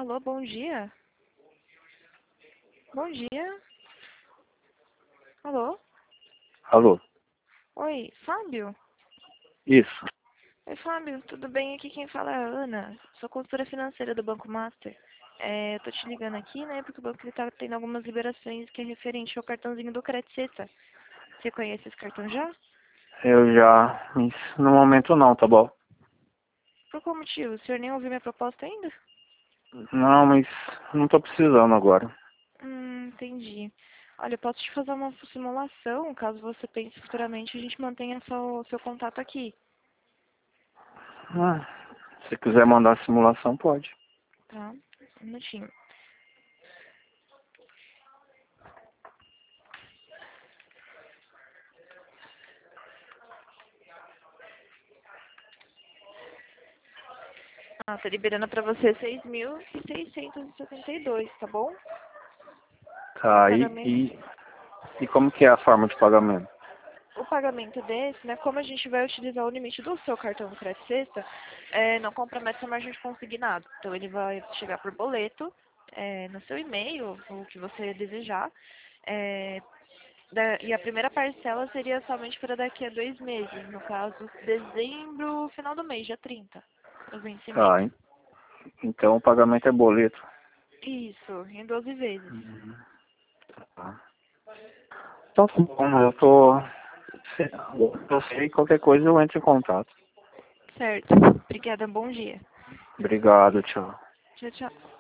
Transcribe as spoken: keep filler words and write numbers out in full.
Alô, bom dia. Bom dia. Alô? Alô? Oi, Fábio? Isso. Oi, Fábio, tudo bem? Aqui quem fala é a Ana. Sou consultora financeira do Banco Master. É, eu tô te ligando aqui, né, porque o banco ele tá tendo algumas liberações que é referente ao cartãozinho do Crédito Sexta. Você conhece esse cartão já? Eu já... mas no momento não, tá bom? Por qual motivo? O senhor nem ouviu minha proposta ainda? Não, mas não tô precisando agora. Hum, entendi. Olha, eu posso te fazer uma simulação, caso você pense futuramente, a gente mantenha seu, seu contato aqui, Ah, se quiser mandar a simulação, pode. tá? Um minutinho. Ah, tá liberando pra você seis mil seiscentos e setenta e dois, tá bom? É o Tá, e, pagamento. e, e como que é a forma de pagamento? O pagamento desse, né? Como a gente vai utilizar o limite do seu cartão do Crédito Sexta, é, não compromete a margem de consignado. Então ele vai chegar por boleto, é, no seu e-mail, o que você desejar. É, da- e a primeira parcela seria somente para daqui a dois meses, no caso, dezembro, final do mês, dia trinta, o vencimento. Tá, en- então o pagamento é boleto. Isso, em doze vezes. Uhum. Tá. Então tá bom, eu tô... se- Eu sei, qualquer coisa eu entro em contato. Certo. Obrigada, bom dia. Obrigado, tchau. Tchau, tchau.